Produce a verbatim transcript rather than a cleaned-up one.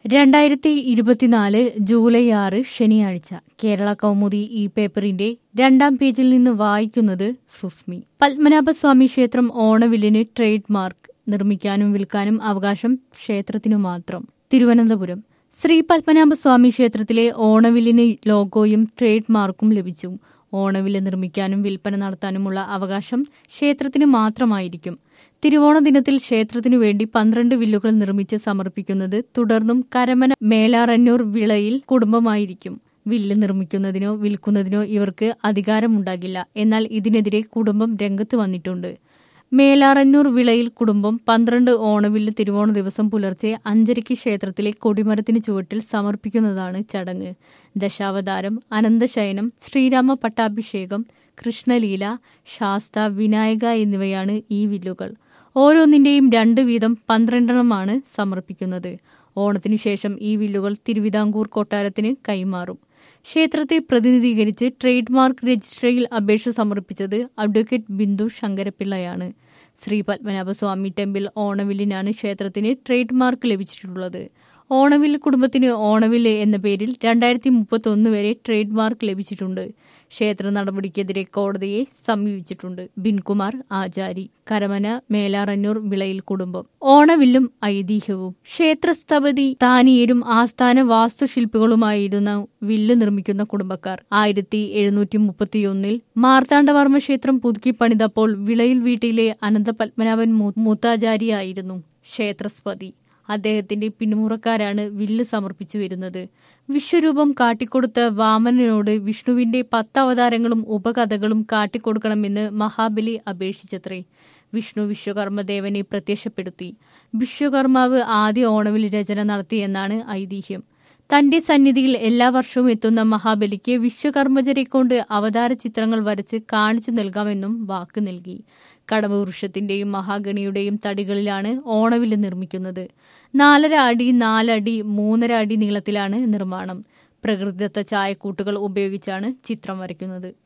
രണ്ടായിരത്തി ഇരുപത്തിനാല് ജൂലൈ ആറ് ശനിയാഴ്ച കേരള കൗമുദി ഈ പേപ്പറിന്റെ രണ്ടാം പേജിൽ നിന്ന് വായിക്കുന്നത് സുസ്മി. പത്മനാഭസ്വാമി ക്ഷേത്രം ഓണവില്ലിന് ട്രേഡ് മാർക്ക്, നിർമ്മിക്കാനും വിൽക്കാനും അവകാശം ക്ഷേത്രത്തിനു മാത്രം. തിരുവനന്തപുരം ശ്രീ പത്മനാഭസ്വാമി ക്ഷേത്രത്തിലെ ഓണവില്ലിന് ലോഗോയും ട്രേഡ് മാർക്കും ലഭിച്ചു. ഓണവില്ല് നിർമ്മിക്കാനും വിൽപ്പന നടത്താനുമുള്ള അവകാശം ക്ഷേത്രത്തിന് മാത്രമായിരിക്കും. തിരുവോണ ദിനത്തിൽ ക്ഷേത്രത്തിനു വേണ്ടി പന്ത്രണ്ട് വില്ലുകൾ നിർമ്മിച്ച് സമർപ്പിക്കുന്നത് തുടർന്നും കരമന മേലാറന്നൂർ വിളയിൽ കുടുംബമായിരിക്കും. വില്ല് നിർമ്മിക്കുന്നതിനോ വിൽക്കുന്നതിനോ ഇവർക്ക് അധികാരമുണ്ടാകില്ല. എന്നാൽ ഇതിനെതിരെ കുടുംബം രംഗത്ത് വന്നിട്ടുണ്ട്. മേലാറന്നൂർ വിളയിൽ കുടുംബം പന്ത്രണ്ട് ഓണവില്ല് തിരുവോണ ദിവസം പുലർച്ചെ അഞ്ചരയ്ക്ക് ക്ഷേത്രത്തിലെ കൊടിമരത്തിന് ചുവട്ടിൽ സമർപ്പിക്കുന്നതാണ് ചടങ്ങ്. ദശാവതാരം, അനന്തശയനം, ശ്രീരാമ പട്ടാഭിഷേകം, കൃഷ്ണലീല, ശാസ്ത, വിനായക എന്നിവയാണ് ഈ വില്ലുകൾ. ഓരോന്നിന്റെയും രണ്ട് വീതം പന്ത്രണ്ടെണ്ണമാണ് സമർപ്പിക്കുന്നത്. ഓണത്തിനു ശേഷം ഈ വില്ലുകൾ തിരുവിതാംകൂർ കൊട്ടാരത്തിന് കൈമാറും. ക്ഷേത്രത്തെ പ്രതിനിധീകരിച്ച് ട്രേഡ് മാർക്ക് രജിസ്ട്രിയിൽ അപേക്ഷ സമർപ്പിച്ചത് അഡ്വക്കേറ്റ് ബിന്ദു ശങ്കരപ്പിള്ളയാണ്. ശ്രീ പത്മനാഭസ്വാമി ടെമ്പിൾ ഓണവില്ലിനാണ് ക്ഷേത്രത്തിന് ട്രേഡ് മാർക്ക് ലഭിച്ചിട്ടുള്ളത്. ഓണവില്ല് കുടുംബത്തിന് ഓണവില്ല് എന്ന പേരിൽ രണ്ടായിരത്തി മുപ്പത്തി ഒന്ന് വരെ ട്രേഡ് മാർക്ക് ലഭിച്ചിട്ടുണ്ട്. ക്ഷേത്ര നടപടിക്കെതിരെ കോടതിയെ സമീപിച്ചിട്ടുണ്ട്. ബിൻകുമാർ ആചാരി, കരമന മേലാറന്നൂർ വിളയിൽ കുടുംബം. ഓണവില്ലും ഐതിഹ്യവും. ക്ഷേത്രസ്ഥപതി താനിയരും ആസ്ഥാന വാസ്തുശില്പികളുമായിരുന്നു വില്ല് നിർമ്മിക്കുന്ന കുടുംബക്കാർ. ആയിരത്തി എഴുന്നൂറ്റി മുപ്പത്തിയൊന്നിൽ മാർത്താണ്ഡവർമ്മ ക്ഷേത്രം പുതുക്കി പണിതപ്പോൾ വിളയിൽ വീട്ടിലെ അനന്തപത്മനാഭൻ മൂത്താചാരിയായിരുന്നു ക്ഷേത്രസ്ഥപതി. അദ്ദേഹത്തിന്റെ പിന്മുറക്കാരാണ് വില്ല് സമർപ്പിച്ചു വരുന്നത്. വിശ്വരൂപം കാട്ടിക്കൊടുത്ത വാമനനോട് വിഷ്ണുവിന്റെ പത്ത് അവതാരങ്ങളും ഉപകഥകളും കാട്ടിക്കൊടുക്കണമെന്ന് മഹാബലി അപേക്ഷിച്ചത്രേ. വിഷ്ണു വിശ്വകർമ്മദേവനെ പ്രത്യക്ഷപ്പെടുത്തി. വിശ്വകർമാവ് ആദ്യ ഓണവില്ല് രചന നടത്തിയെന്നാണ് ഐതിഹ്യം. തന്റെ സന്നിധിയിൽ എല്ലാ വർഷവും എത്തുന്ന മഹാബലിക്ക് വിശ്വകർമ്മജരെ കൊണ്ട് അവതാര ചിത്രങ്ങൾ വരച്ച് കാണിച്ചു നൽകാമെന്നും വാക്ക് നൽകി. കടമ്പവൃക്ഷത്തിന്റെയും മഹാഗണിയുടെയും തടികളിലാണ് ഓണവില്ല് നിർമ്മിക്കുന്നത്. നാലര അടി നാലടി മൂന്നര അടി നീളത്തിലാണ് നിർമ്മാണം. പ്രകൃതിദത്ത ചായക്കൂട്ടുകൾ ഉപയോഗിച്ചാണ് ചിത്രം വരയ്ക്കുന്നത്.